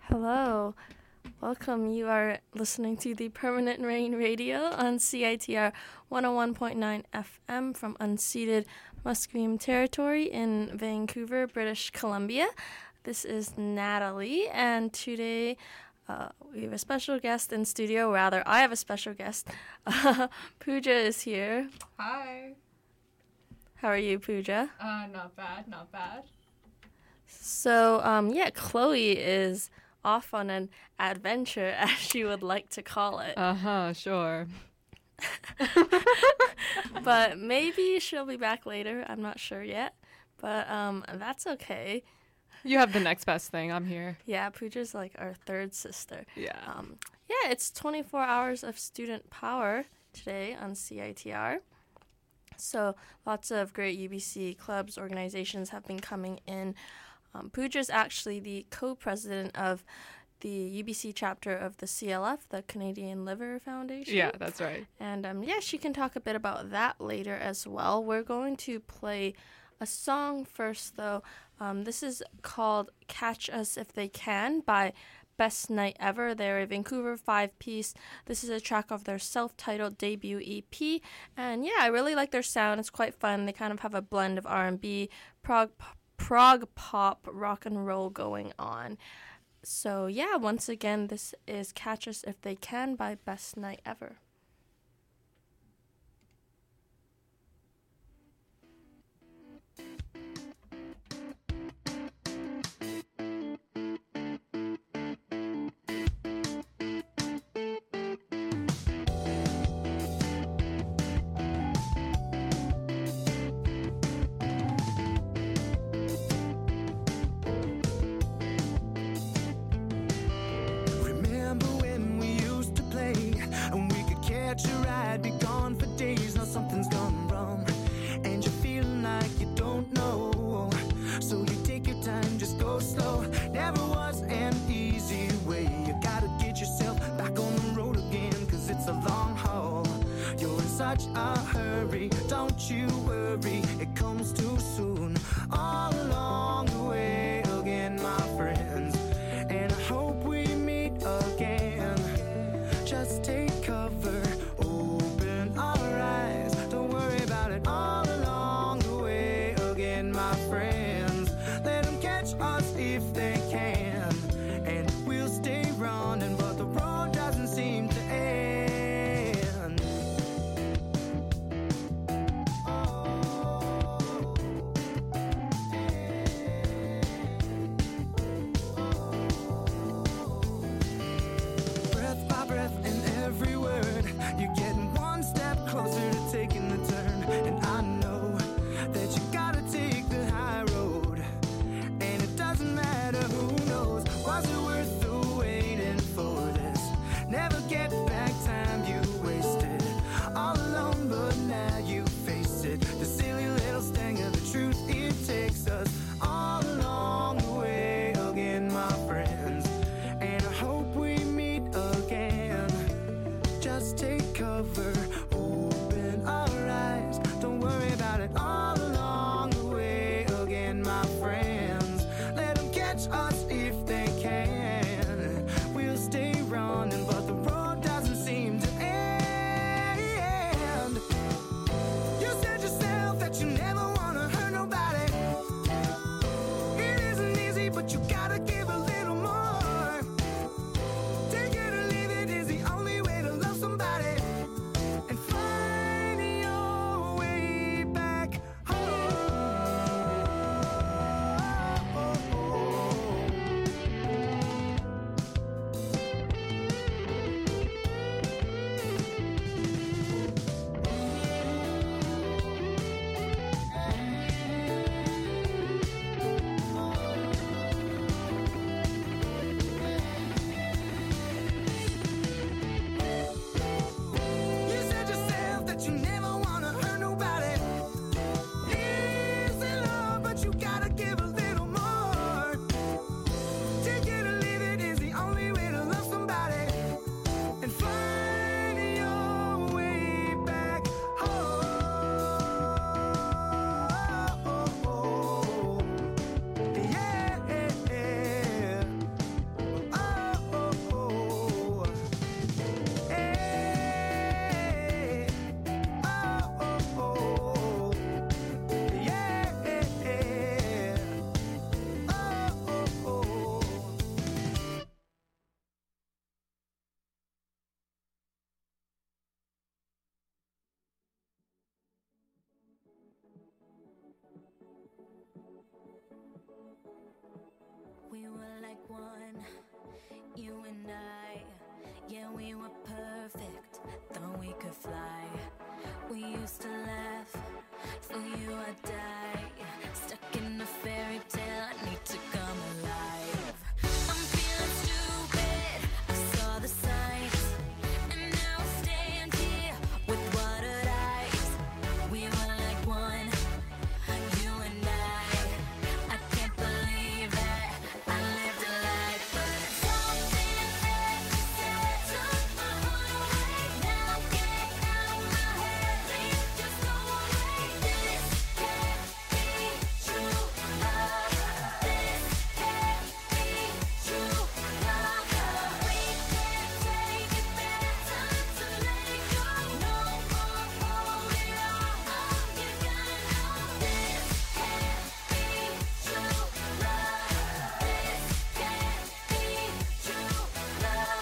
Hello. Welcome. You are listening to the Permanent Rain Radio on CITR 101.9 FM from unceded Musqueam Territory in Vancouver, British Columbia. This is Natalie, and today we have a special guest in studio. Rather, I have a special guest. Pooja is here. Hi. How are you, Pooja? Not bad. So, Chloe is off on an adventure, as she would like to call it. Sure. But maybe she'll be back later. I'm not sure yet. But that's okay. You have the next best thing. I'm here. Yeah, Pooja's like our third sister. Yeah. It's 24 hours of student power today on CITR. So lots of great UBC clubs, organizations have been coming in. Pooja's actually the co-president of the UBC chapter of the CLF, the Canadian Liver Foundation. Yeah, that's right. And she can talk a bit about that later as well. We're going to play a song first, though. This is called Catch Us If They Can by Best Night Ever. They're a Vancouver 5-piece. This is a track of their self-titled debut EP. And I really like their sound. It's quite fun. They kind of have a blend of R&B, prog pop, rock and roll going on. So once again, this is Catch Us If They Can by Best Night Ever. Us if they can. We were like one, you and I. Yeah, we were perfect, thought we could fly. We used to laugh, for you I'd die. Stuck in a fairy tale, I need to come alive. I'm feeling stupid, I saw the signs, and now I stand here with watered eyes. We were like one, you and I can't believe that I lived a life, but something that you said took my heart away. Now get out of my head, please just go away. This can't be true love. This can't be true love. We can't take it back, time to let it go. No more holding on, you gotta know. This can't be true love. This can't be true love.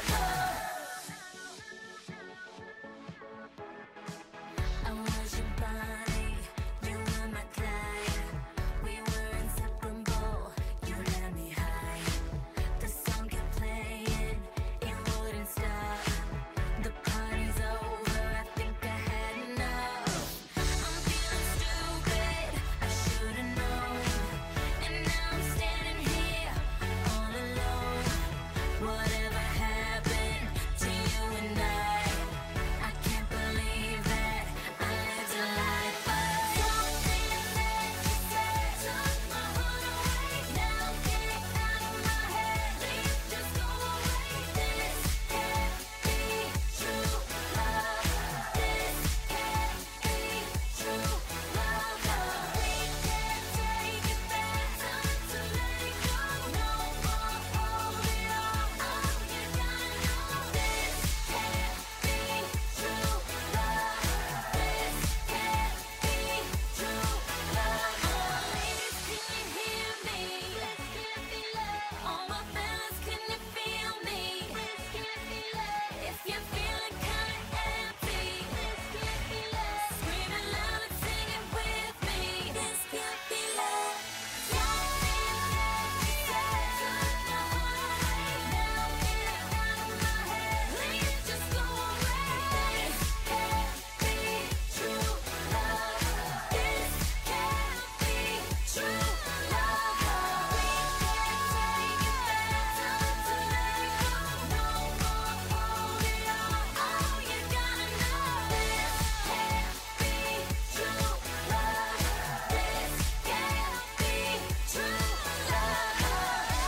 I was your Bonnie, you were my Clyde. We were inseparable, you had me high. The song kept playing, it wouldn't stop. The party's over, I think I had enough. I'm feeling stupid, I should've known. And now I'm standing here, all alone. Whatever happened to you and I can't believe that I lived a life, but something that you said took my heart away. Now get out of my head, please just go away. This can't be true love. This can't be true love. We can't take it back, time to let it go. No more holding on, you gotta know. This can't be true love. This can't be true love. Ladies, can you hear me? This can't be love. All my fellas, can you feel me? This can't be love. If you're feeling kinda empty, this can't be love. Scream it loud and sing it with me. This can't be love. Something that you said took my heart away. Now get out of my head, please just go away. This can't be true love. This can't be true love. We can't take it back, time to let it go. No more holding on, you gotta know. This can't be true love. This can't be true love. No,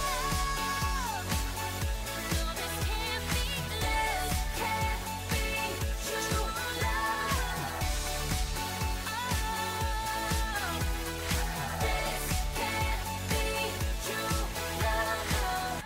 this can't be love. Can't be true love. This can't be true love.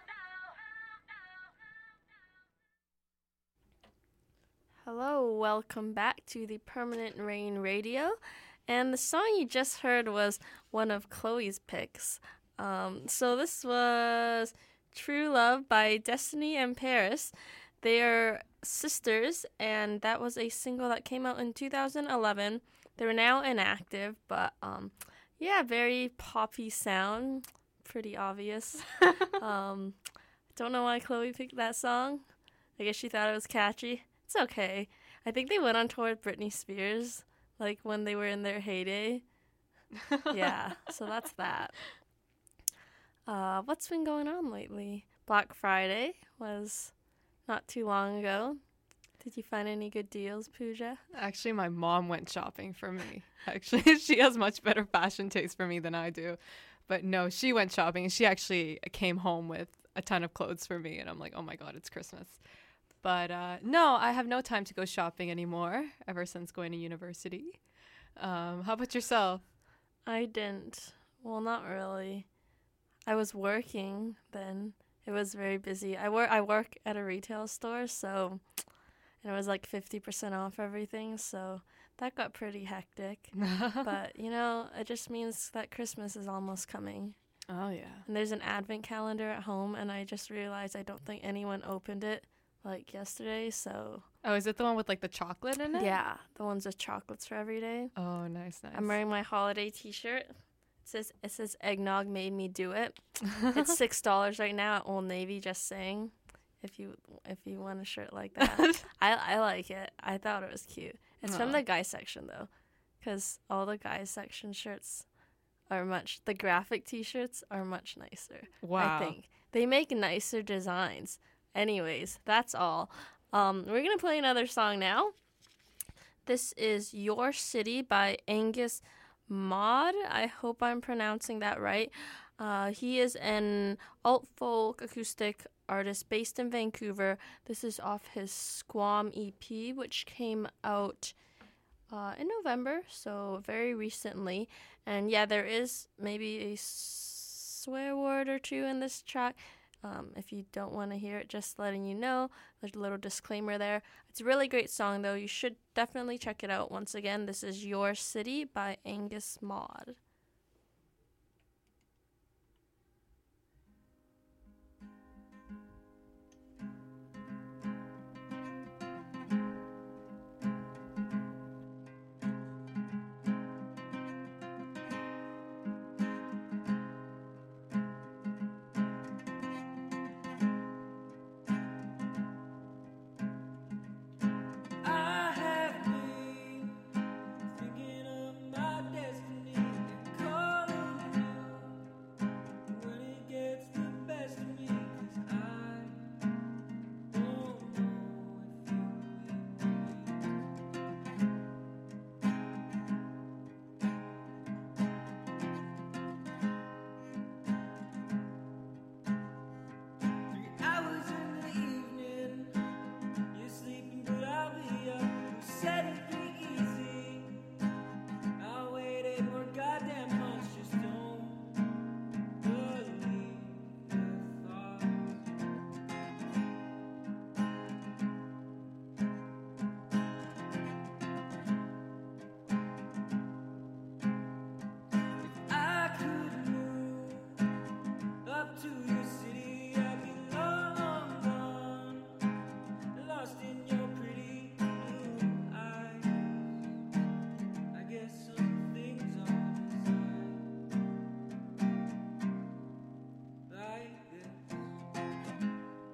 Hello, welcome back to the Permanent Rain Radio. And the song you just heard was one of Chloe's picks. So this was True Love by Destiny and Paris. They are sisters, and that was a single that came out in 2011. They're now inactive, but yeah, very poppy sound. Pretty obvious. Don't know why Chloe picked that song. I guess she thought it was catchy. It's okay. I think they went on tour with Britney Spears, like when they were in their heyday. Yeah, so that's that. What's been going on lately? Black Friday was not too long ago. Did you find any good deals, Pooja? Actually, my mom went shopping for me. Actually, she has much better fashion taste for me than I do. But no, she went shopping and she actually came home with a ton of clothes for me. And I'm like, oh my God, it's Christmas. But no, I have no time to go shopping anymore ever since going to university. How about yourself? I didn't. Well, not really. I was working then. It was very busy. I work at a retail store, so and it was like 50% off everything, so that got pretty hectic. But, you know, it just means that Christmas is almost coming. Oh, yeah. And there's an advent calendar at home, and I just realized I don't think anyone opened it like yesterday, so. Oh, is it the one with like the chocolate in it? Yeah, the ones with chocolates for every day. Oh, nice. I'm wearing my holiday t-shirt. It says eggnog made me do it. It's $6 right now at Old Navy. Just saying, if you want a shirt like that, I like it. I thought it was cute. It's from Aw. the guy section though, because all the guy section shirts the graphic T-shirts are much nicer. Wow. I think they make nicer designs. Anyways, that's all. We're gonna play another song now. This is Your City by Angus Maud. I hope I'm pronouncing that right. He is an alt folk acoustic artist based in Vancouver. This is off his Squam EP, which came out in November, so very recently. And yeah, there is maybe a swear word or two in this track. If you don't want to hear it, just letting you know. There's a little disclaimer there. It's a really great song, though. You should definitely check it out. Once again, this is Your City by Angus Maud. I have been thinking of my destiny and calling you when it gets the best of me, 'cause I don't know if you will. 3 hours in the evening. You're sleeping, but I'll be up. You said it'd be easy. I'll wait 8 more goddamn months. Just don't believe your thoughts. If I could move up to your city, I'd be long gone, lost in your pretty blue eyes. I guess some things are designed like this.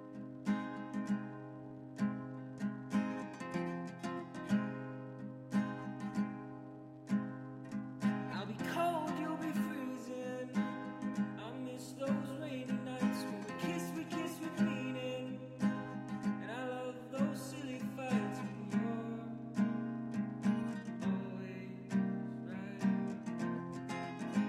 I'll be cold, you'll be freezing. I miss those rainy nights when we kiss with meaning. And I love those silly fights when you're always right.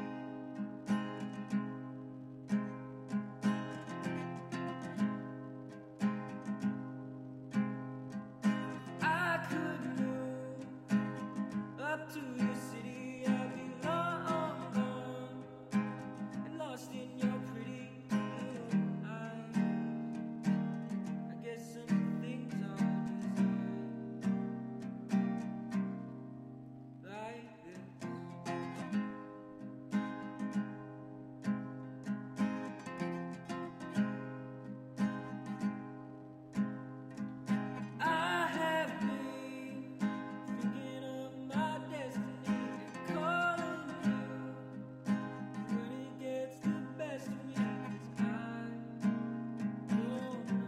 I could move up to your city, I'd be long gone and lost in your pretty blue eyes. I guess some things are designed like this. I have been thinking of my destiny and calling you when it gets the best of me, 'cause I don't know if you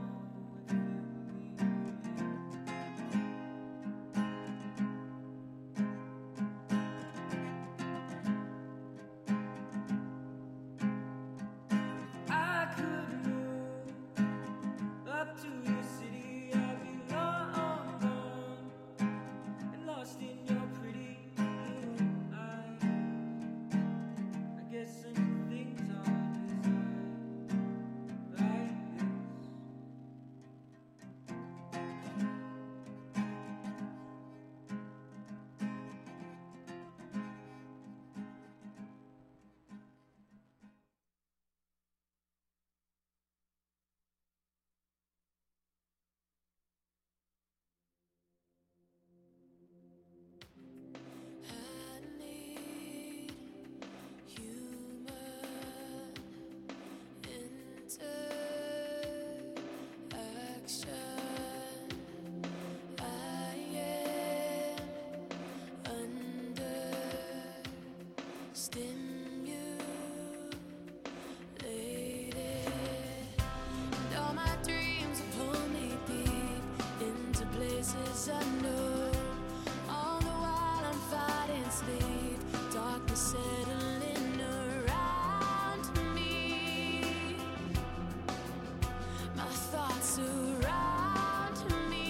I could move up to your city, I'd be long gone and lost in your pretty blue eyes. I guess some things are designed like this. I need human interaction. I am under stimulation. as I know. All the while I'm fighting sleep, darkness settling around me. My thoughts surround me.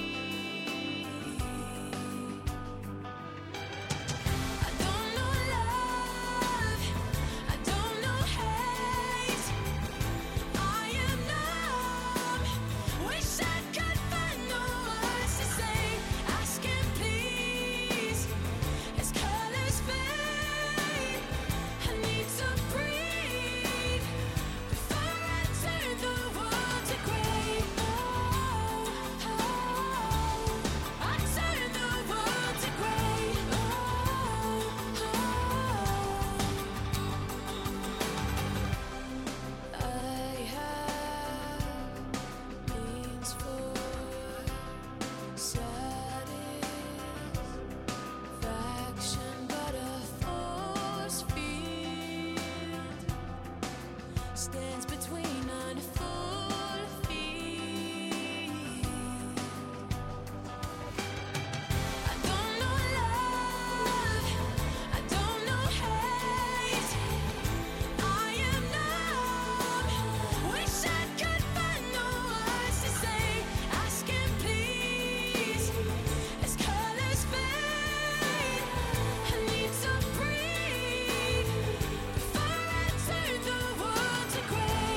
I don't know love, I don't know hate. I am numb, wish I could find the words to say. Asking please, as colors fade, I need to breathe before I turn the world to gray. I turn the world to gray. I have means for satisfaction, but a force field stands between unfulfilled. I don't know love, I don't know hate. I am numb, wish I could find the words to say. Asking please, as colors fade, I need to breathe before I turn the world to gray.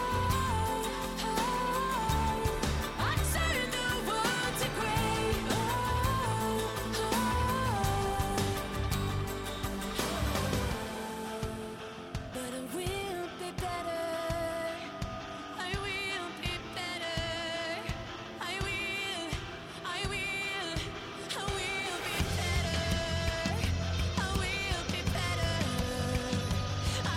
I turn the world to gray. But I will be better. I will be better. I will be better. I will be better. I will be better. I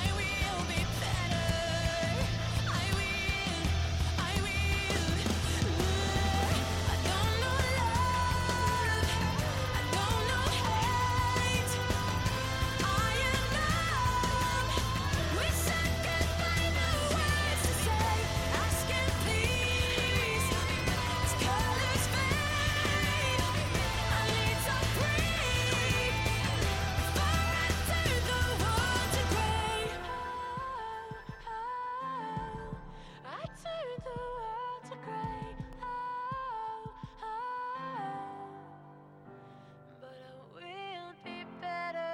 don't know love, I don't know hate. I am numb, wish I could find the words to say. Asking please, as colors fade, I need to breathe before I turn the world to gray. I turn the world to gray. But I will be better.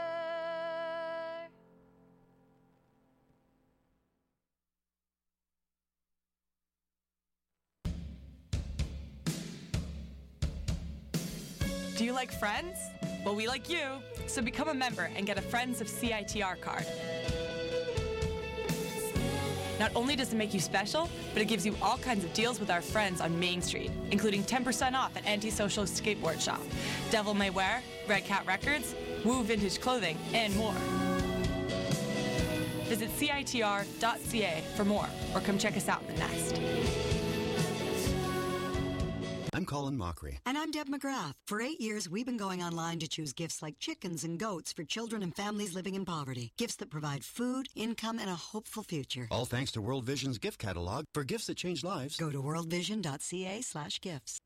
Do you like Friends? Well, we like you, so become a member and get a Friends of CITR card. Not only does it make you special, but it gives you all kinds of deals with our friends on Main Street, including 10% off at Antisocial Skateboard Shop, Devil May Wear, Red Cat Records, Woo Vintage Clothing, and more. Visit CITR.ca for more, or come check us out in the Nest. I'm Colin Mockery. And I'm Deb McGrath. For 8 years, we've been going online to choose gifts like chickens and goats for children and families living in poverty. Gifts that provide food, income, and a hopeful future. All thanks to World Vision's gift catalog for gifts that change lives. Go to worldvision.ca/gifts.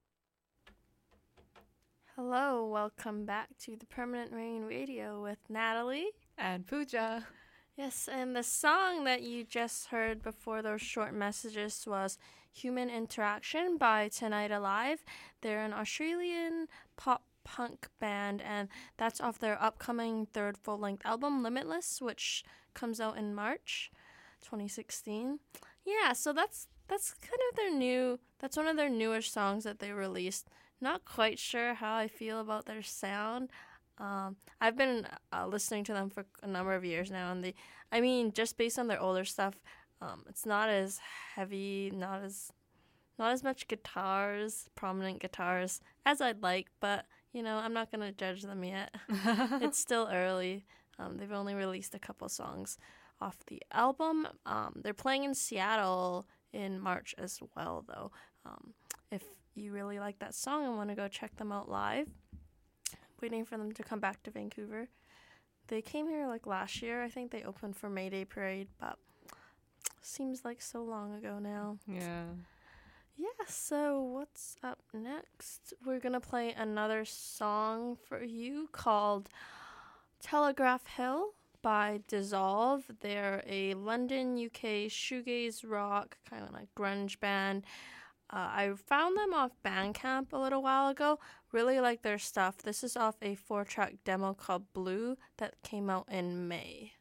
Hello, welcome back to the Permanent Rain Radio with Natalie. And Pooja. Yes, and the song that you just heard before those short messages was Human Interaction by Tonight Alive. They're an Australian pop punk band, and that's off their upcoming third full-length album, Limitless, which comes out in March 2016. Yeah, so that's kind of that's one of their newer songs that they released. Not quite sure how I feel about their sound. I've been listening to them for a number of years now, and just based on their older stuff, it's not as heavy, not as much prominent guitars as I'd like, but I'm not gonna judge them yet. It's still early. They've only released a couple songs off the album. They're playing in Seattle in March as well, though. If you really like that song and want to go check them out live, waiting for them to come back to Vancouver. They came here last year. I think they opened for May Day Parade, but seems like so long ago now. Yeah. Yeah, so what's up next? We're gonna play another song for you called Telegraph Hill by Dissolve. They're a London, UK shoegaze rock, kind of like grunge band. I found them off Bandcamp a little while ago. Really like their stuff. This is off a 4-track demo called Blue that came out in May.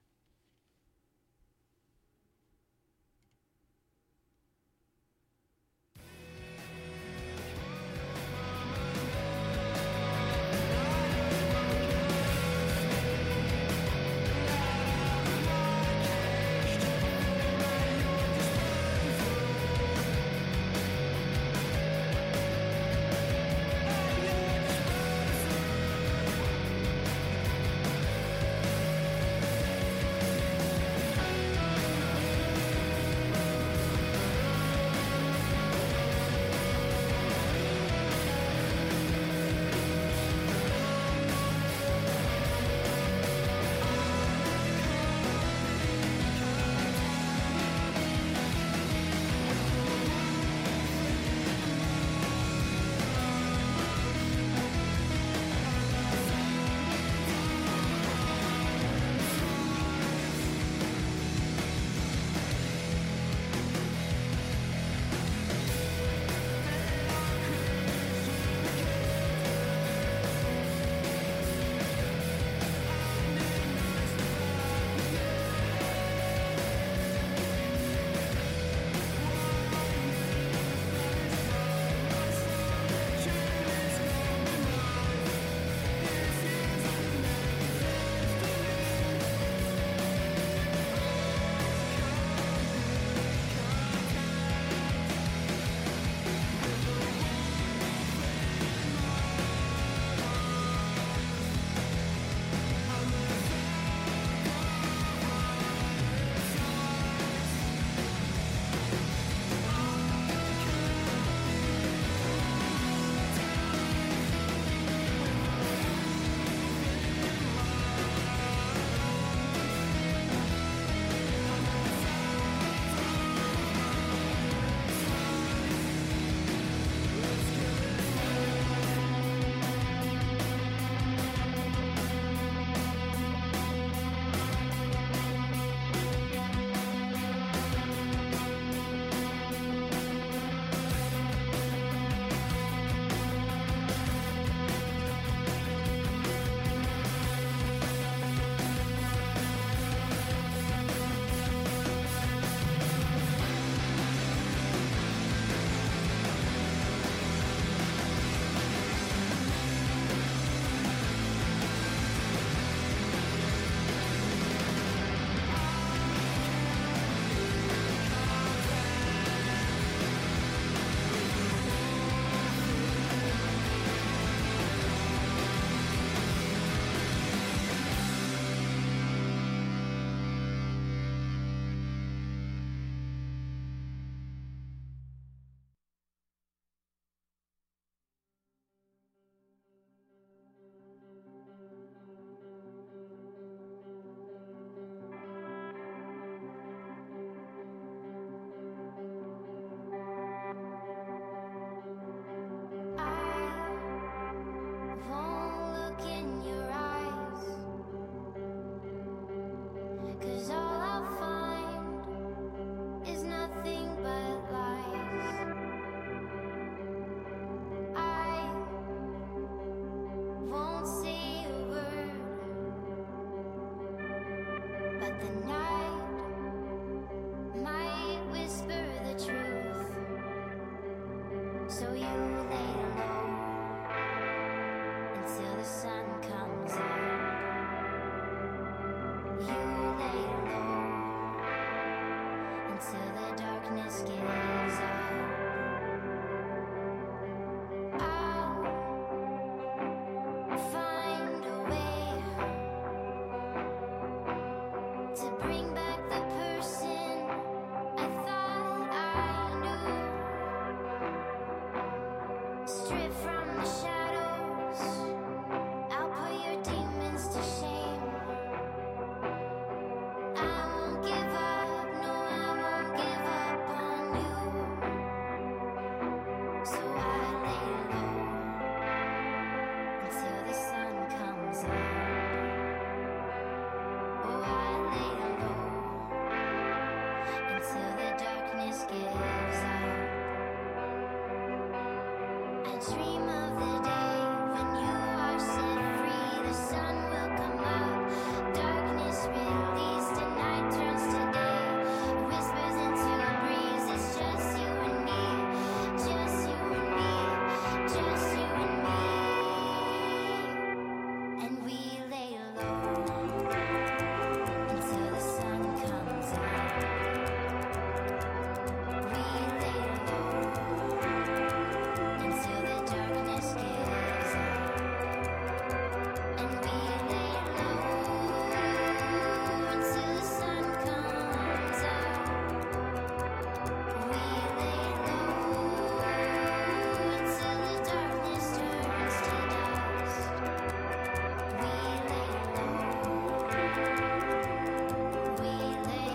dream of the day when you are set free. The sun will come up, darkness released, and night turns to day. Whispers into a breeze. It's just you and me, just you and me, just you and me. And we lay low until the sun comes out. We lay low until the darkness gives out. And we lay low until the sun comes out. We lay low until the darkness turns to dust. We lay low. We lay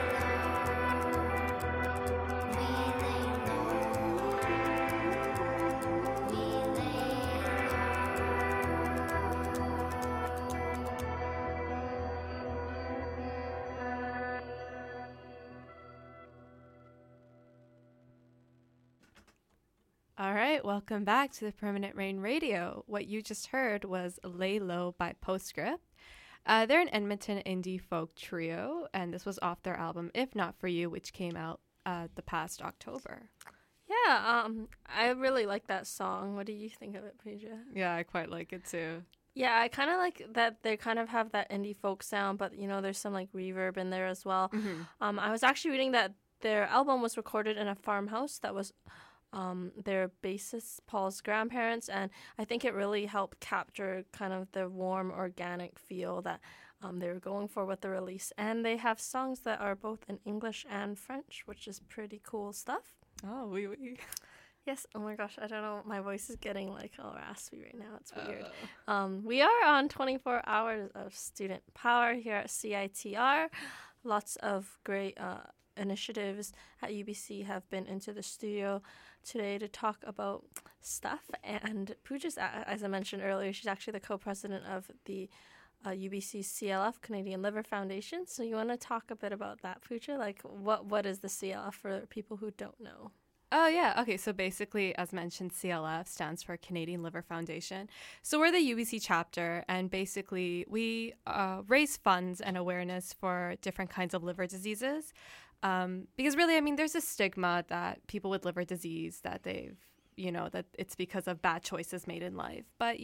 All right, welcome back to the Permanent Rain Radio. What you just heard was Lay Low by Postscript. They're an Edmonton indie folk trio, and this was off their album If Not For You, which came out the past October. Yeah, I really like that song. What do you think of it, Pooja? Yeah, I quite like it too. Yeah, I kind of like that they kind of have that indie folk sound, but there's some like reverb in there as well. I was actually reading that their album was recorded in a farmhouse that was their bassist Paul's grandparents, and I think it really helped capture kind of the warm, organic feel that they were going for with the release. And they have songs that are both in English and French, which is pretty cool stuff. Oh, oui, oui. Yes. Oh my gosh, I don't know. My voice is getting like all raspy right now. It's weird. We are on 24 hours of student power here at CITR. Lots of great initiatives at UBC have been into the studio today to talk about stuff. And Pooja's, as I mentioned earlier, she's actually the co-president of the UBC CLF, Canadian Liver Foundation. So you want to talk a bit about that, Pooja? Like, what is the CLF for people who don't know? Oh, yeah. Okay, so basically, as mentioned, CLF stands for Canadian Liver Foundation. So we're the UBC chapter, and basically we raise funds and awareness for different kinds of liver diseases. Because really, I mean, there's a stigma that people with liver disease, that they've, that it's because of bad choices made in life. But,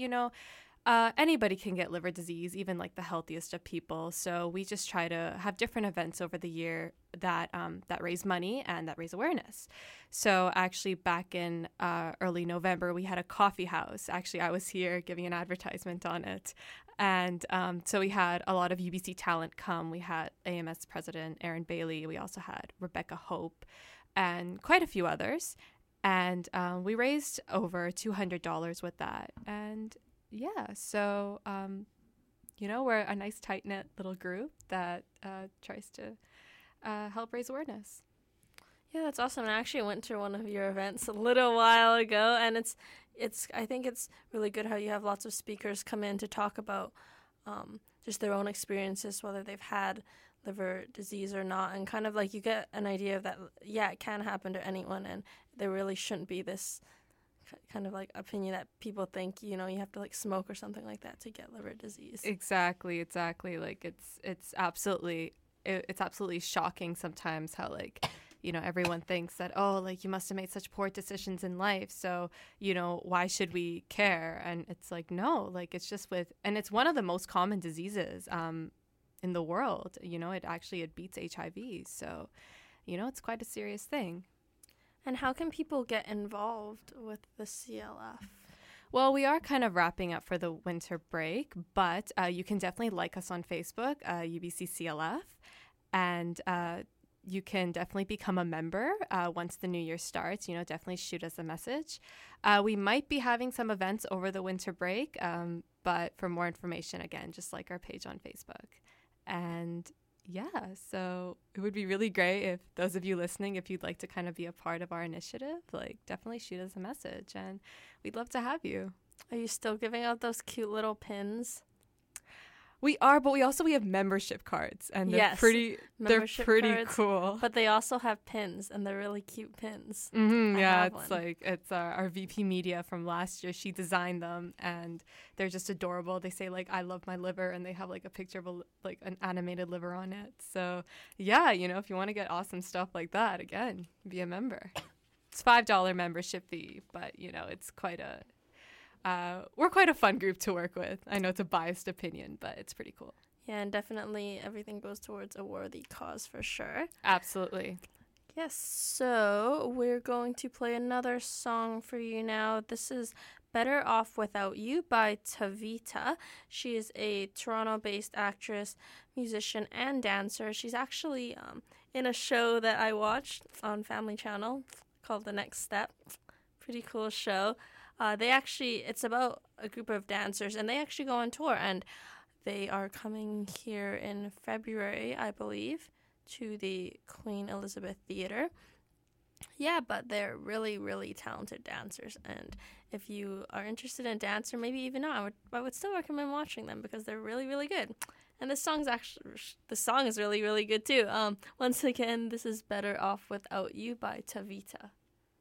anybody can get liver disease, even like the healthiest of people. So we just try to have different events over the year that raise money and that raise awareness. So actually back in early November, we had a coffee house. Actually, I was here giving an advertisement on it. And so we had a lot of UBC talent come. We had AMS President Aaron Bailey. We also had Rebecca Hope and quite a few others. And we raised over $200 with that. And yeah, so, we're a nice tight-knit little group that tries to help raise awareness. Yeah, that's awesome. I actually went to one of your events a little while ago, and I think it's really good how you have lots of speakers come in to talk about just their own experiences, whether they've had liver disease or not, and kind of like you get an idea of that, yeah, it can happen to anyone, and there really shouldn't be this kind of like opinion that people think, you have to like smoke or something like that to get liver disease. Exactly. Like it's absolutely shocking sometimes how like, everyone thinks that, oh, like you must have made such poor decisions in life. So, why should we care? And it's like, no, like it's just and it's one of the most common diseases in the world. It beats HIV. So, it's quite a serious thing. And how can people get involved with the CLF? Well, we are kind of wrapping up for the winter break, but you can definitely like us on Facebook, UBC CLF, and you can definitely become a member once the new year starts. Definitely shoot us a message. We might be having some events over the winter break, but for more information, again, just like our page on Facebook. And yeah, so it would be really great if those of you listening, if you'd like to kind of be a part of our initiative, like definitely shoot us a message and we'd love to have you. Are you still giving out those cute little pins? We are, but we have membership cards, and they're Yes, pretty membership cards, cool. But they also have pins, and they're really cute pins. I Yeah, have it's one. like it's our VP Media from last year. She designed them, and they're just adorable. They say like "I love my liver," and they have like a picture of like an animated liver on it. So yeah, if you want to get awesome stuff like that, again, be a member. It's $5 membership fee, but it's quite a we're quite a fun group to work with. I know it's a biased opinion, but it's pretty cool. Yeah, and definitely everything goes towards a worthy cause for sure. Absolutely. Yes, so we're going to play another song for you now. This is Better Off Without You by Tavita. She is a Toronto-based actress, musician, and dancer. She's actually in a show that I watched on Family Channel called The Next Step. Pretty cool show. It's about a group of dancers, and they actually go on tour, and they are coming here in February, I believe, to the Queen Elizabeth Theatre. Yeah, but they're really, really talented dancers, and if you are interested in dance, or maybe even not, I would still recommend watching them because they're really, really good. And the song is really, really good too. Once again, this is Better Off Without You by Tavita.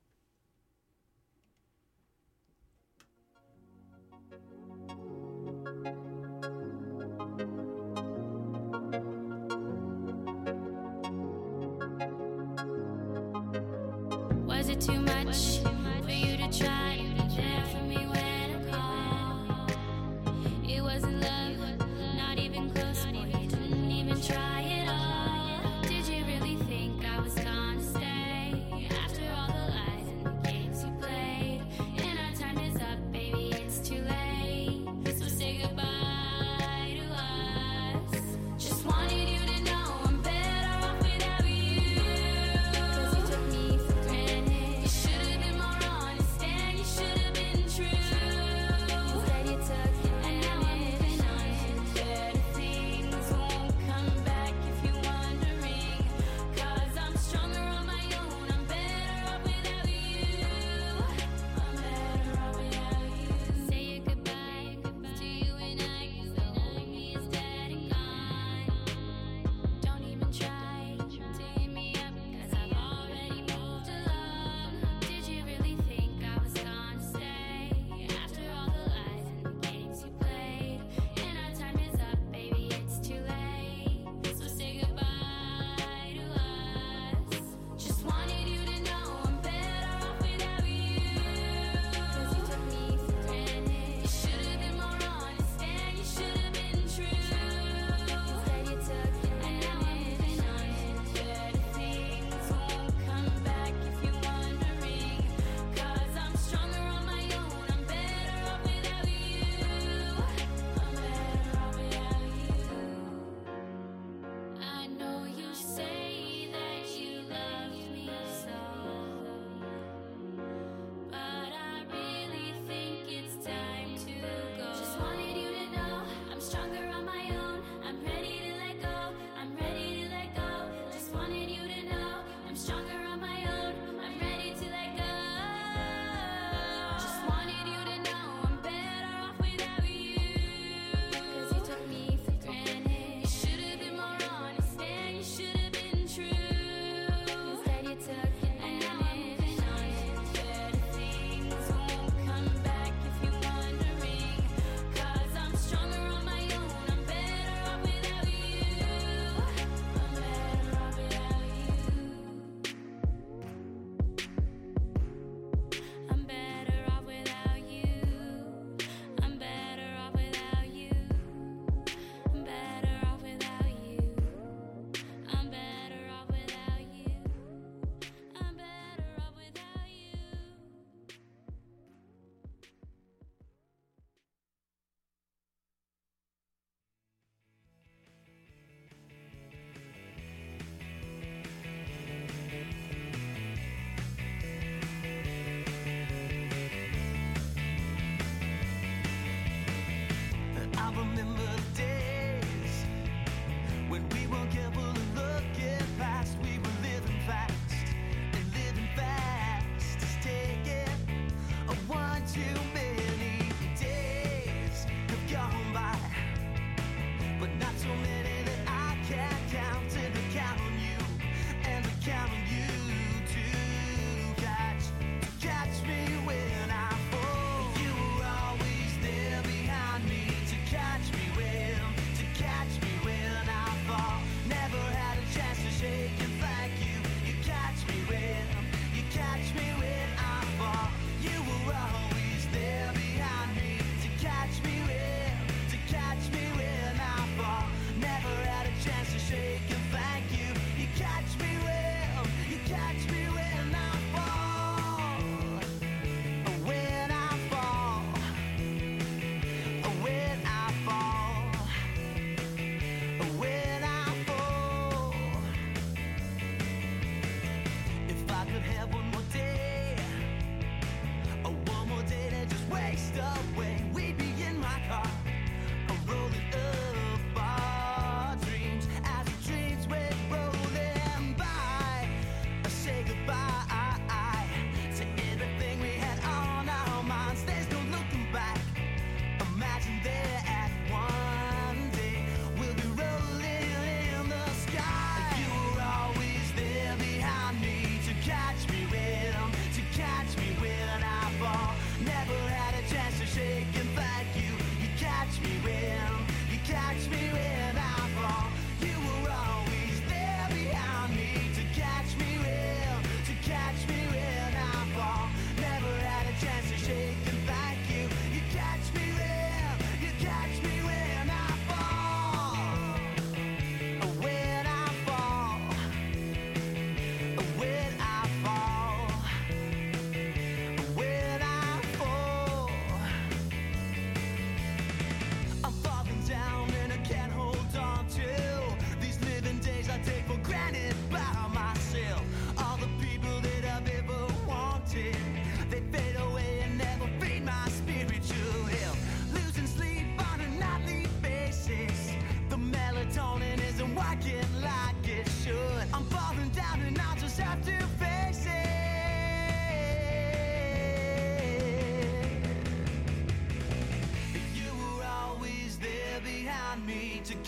Was it too much for you to try to be there for me when I call? It wasn't love, not even close, boy, you didn't even try at all. Did you really think I was gonna stay after all the lies and the games you played? And our time is up, baby, it's too late. So say goodbye to us. Just wanted you to know I'm better off without you. 'Cause you took me for granted. You should have been more honest and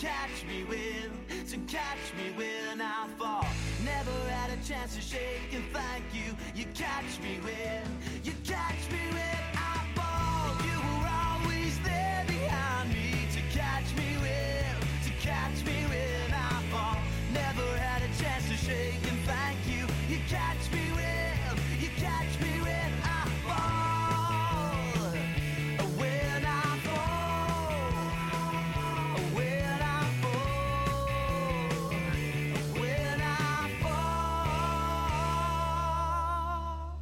catch me when I fall. Never had a chance to shake and thank you. You catch me when I fall. You were always there behind me to catch me when I fall. Never had a chance to shake and thank you. You catch me when I fall. When I fall. When I fall. When I fall.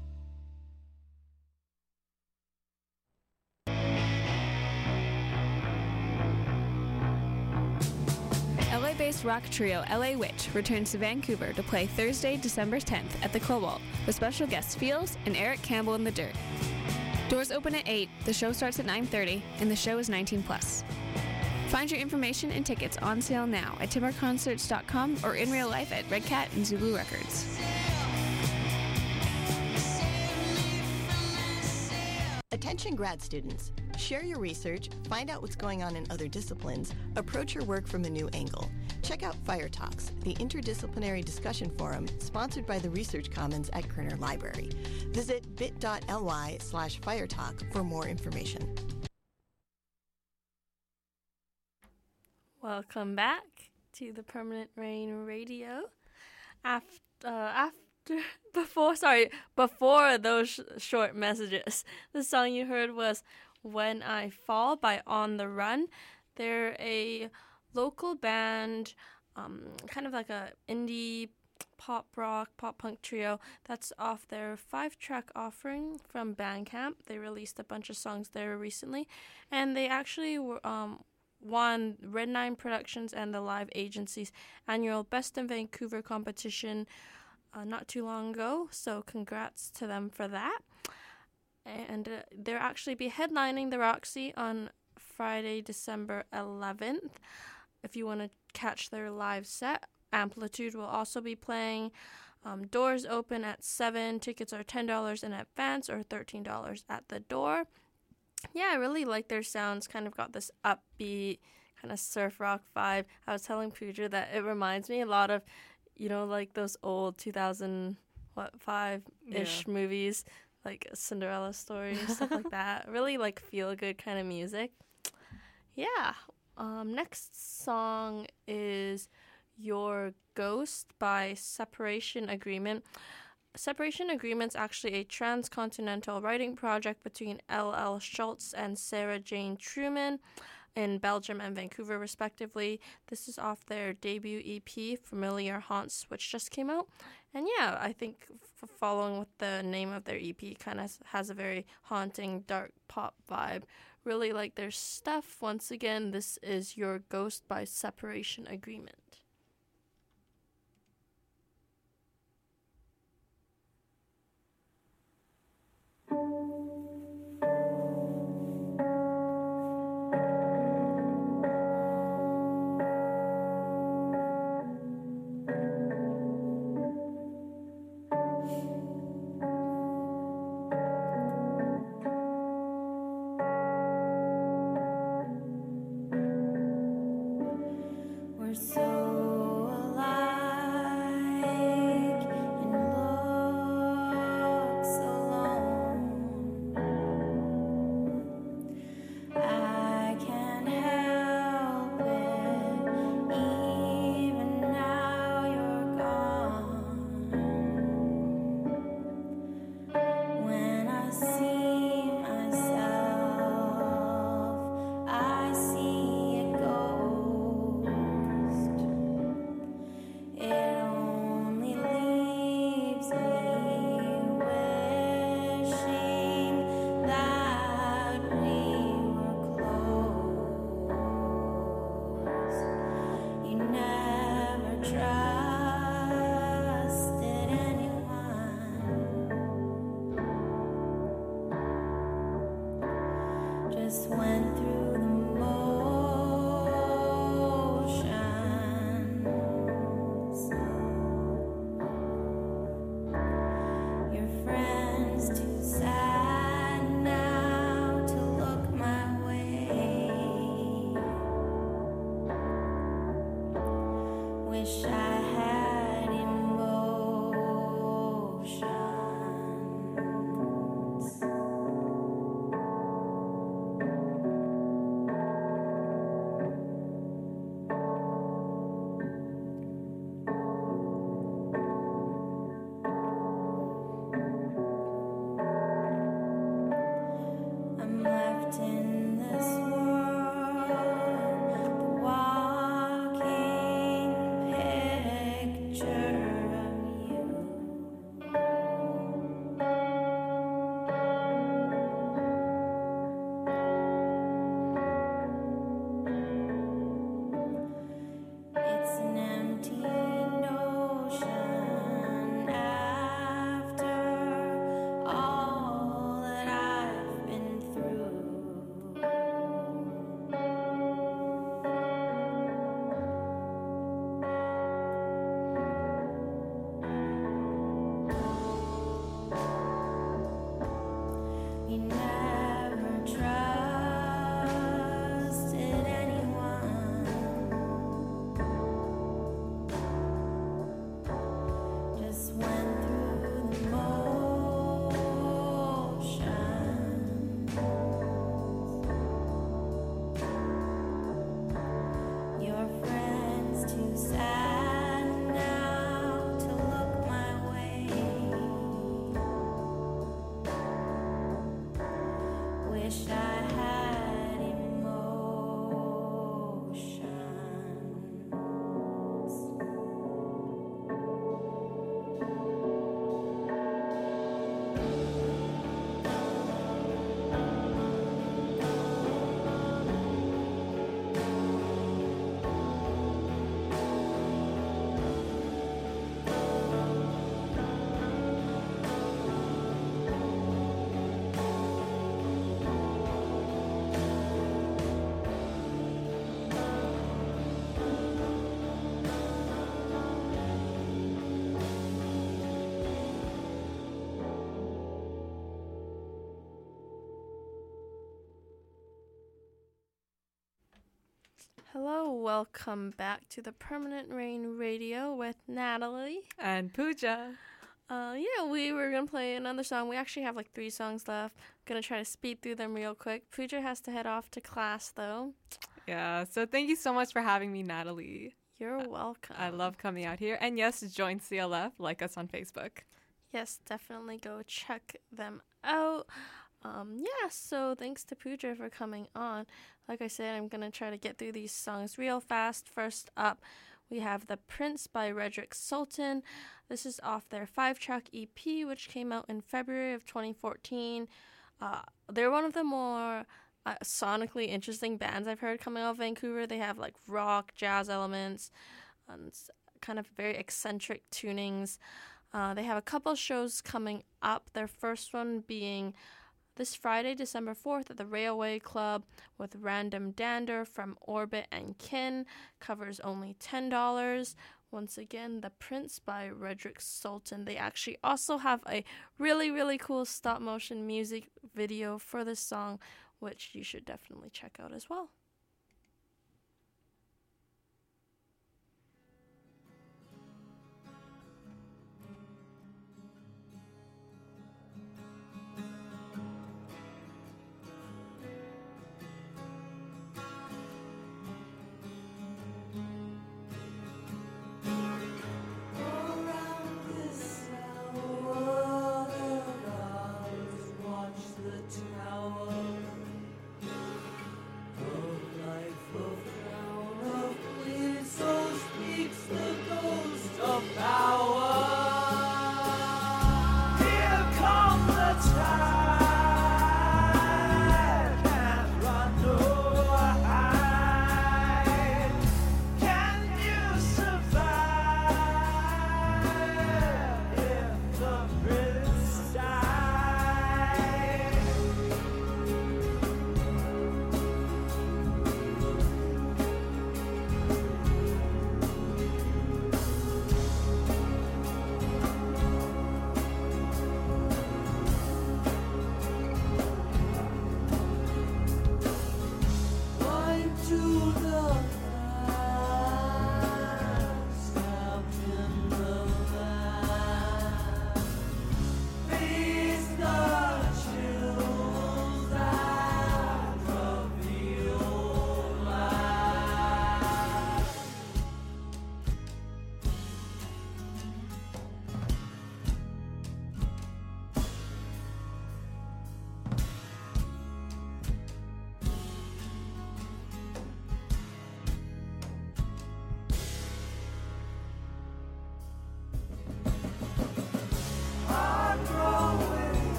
LA-based rock trio LA Witch returns to Vancouver to play Thursday, December 10th at the Cobalt with special guests Fields and Eric Campbell in the Dirt. Doors open at 8, the show starts at 9:30, and the show is 19+. Find your information and tickets on sale now at timberconcerts.com or in real life at Red Cat and Zulu Records. Attention grad students. Share your research, find out what's going on in other disciplines, approach your work from a new angle. Check out Fire Talks, the interdisciplinary discussion forum sponsored by the Research Commons at Kerner Library. Visit bit.ly/firetalk for more information. Welcome back to the Permanent Rain Radio. Before those short messages, the song you heard was When I Fall by On the Run. They're a local band, kind of like a indie pop rock, pop punk trio that's off their 5-track offering from Bandcamp. They released a bunch of songs there recently, and they actually were, won Red 9 Productions and the Live Agency's annual Best in Vancouver competition not too long ago, so congrats to them for that. And they'll actually be headlining the Roxy on Friday, December 11th. If you want to catch their live set, Amplitude will also be playing. Doors open at 7. Tickets are $10 in advance or $13 at the door. Yeah, I really like their sounds. Kind of got this upbeat kind of surf rock vibe. I was telling Pooja that it reminds me a lot of, you know, like those old 2005-ish movies, like Cinderella Story, stuff like that. Really like feel-good kind of music. Yeah. Next song is Your Ghost by Separation Agreement. Separation Agreement's actually a transcontinental writing project between L.L. Schultz and Sarah Jane Truman in Belgium and Vancouver, respectively. This is off their debut EP, Familiar Haunts, which just came out. And yeah, I think following with the name of their EP kind of has a very haunting, dark pop vibe. Really like their stuff. Once again, this is Your Ghost by Separation Agreement. We're so alike and look so alone. I can't help it, even now you're gone. When I see myself, I see a ghost. It only leaves me wishing that we were close. You never trusted anyone, just went through the motions. Your friend's too sad now to look my way. never trusted anyone. Just went through the motions. Your friends too sad now to look my way. Wish I had emotions. Hello, welcome back to the Permanent Rain Radio with Natalie. And Pooja. Yeah, we were gonna play another song. We actually have like 3 songs left. Gonna try to speed through them real quick. Pooja has to head off to class though. Yeah, so thank you so much for having me, Natalie. You're welcome. I love coming out here. And yes, join CLF, like us on Facebook. Yes, definitely go check them out. Yeah, so thanks to Pooja for coming on. Like I said, I'm going to try to get through these songs real fast. First up, we have The Prince by Redrick Sultan. This is off their 5-track EP, which came out in February of 2014. They're one of the more sonically interesting bands I've heard coming out of Vancouver. They have like rock, jazz elements, and kind of very eccentric tunings. They have a couple shows coming up. Their first one being this Friday, December 4th at the Railway Club with Random Dander from Orbit and Kin. Covers only $10. Once again, The Prince by Redrick Sultan. They actually also have a really, really cool stop-motion music video for this song, which you should definitely check out as well. Watch the tower.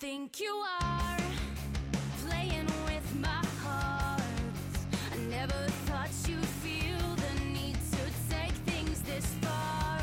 think you are playing with my heart. I never thought you'd feel the need to take things this far.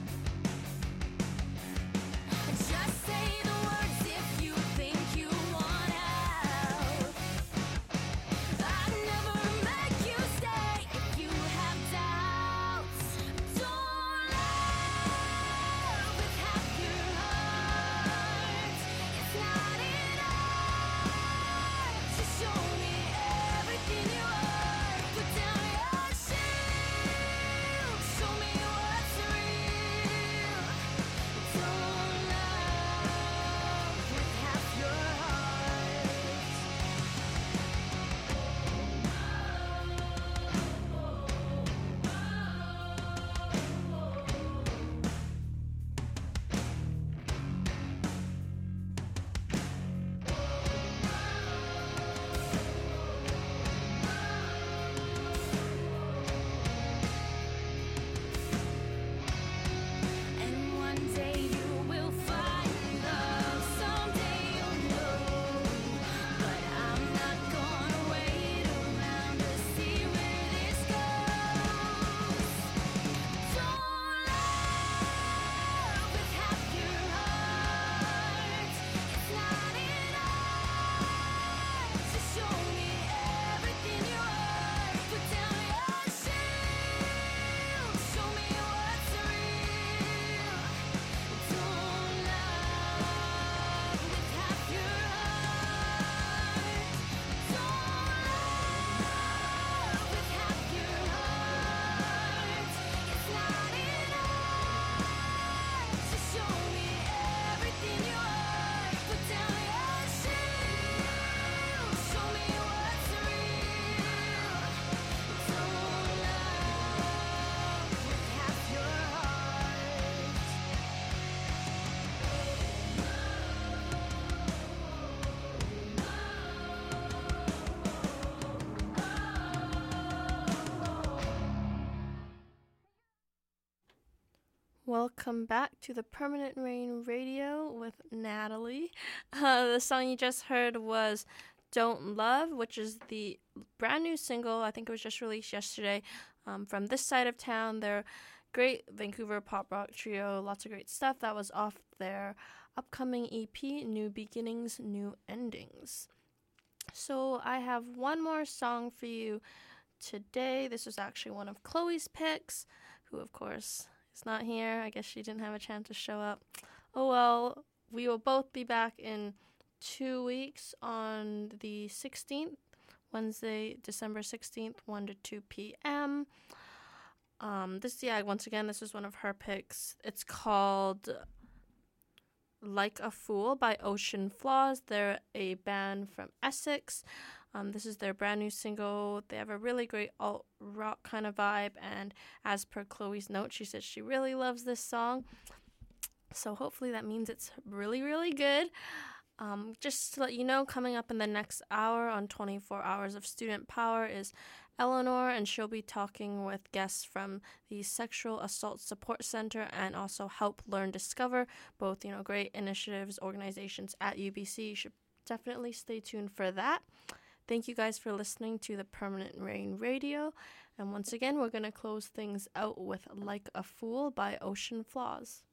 Just say the words if you think you want out. I'd never make you stay if you have doubts. Don't love with half your heart. It's not enough to show me everything you are. Put down your shield. Show me what's real. Don't love with half your heart. And one day you will find love. Someday you'll know. But I'm not gonna wait around to see where this goes. Don't love with half your heart. It's not enough to show me everything you are. Put down your shield. Show me what's real. Don't love with half your heart. Don't love with half your heart. It's not enough to show me everything you are. Put down your shield. Show me what's real. Don't love with half your heart. Welcome back to the Permanent Rain Radio with Natalie. The song you just heard was Don't Love, which is the brand new single. I think it was just released yesterday from This Side of Town. They're great Vancouver pop rock trio. Lots of great stuff. That was off their upcoming EP, New Beginnings, New Endings. So I have one more song for you today. This was actually one of Chloe's picks, who, of course, is not here. I guess she didn't have a chance to show up. Oh well, we will both be back in 2 weeks on the 16th, Wednesday, December 16th, 1 to 2 p.m. Once again, this is one of her picks. It's called Like a Fool by Ocean Flaws. They're a band from Essex. This is their brand new single. They have a really great alt rock kind of vibe, and as per Chloe's note, she said she really loves this song. So hopefully that means it's really, really good. Just to let you know, coming up in the next hour on 24 Hours of Student Power is Eleanor, and she'll be talking with guests from the Sexual Assault Support Center and also Help Learn Discover, both, great initiatives, organizations at UBC. You should definitely stay tuned for that. Thank you guys for listening to the Permanent Rain Radio. And once again, we're going to close things out with Like a Fool by Ocean Flaws.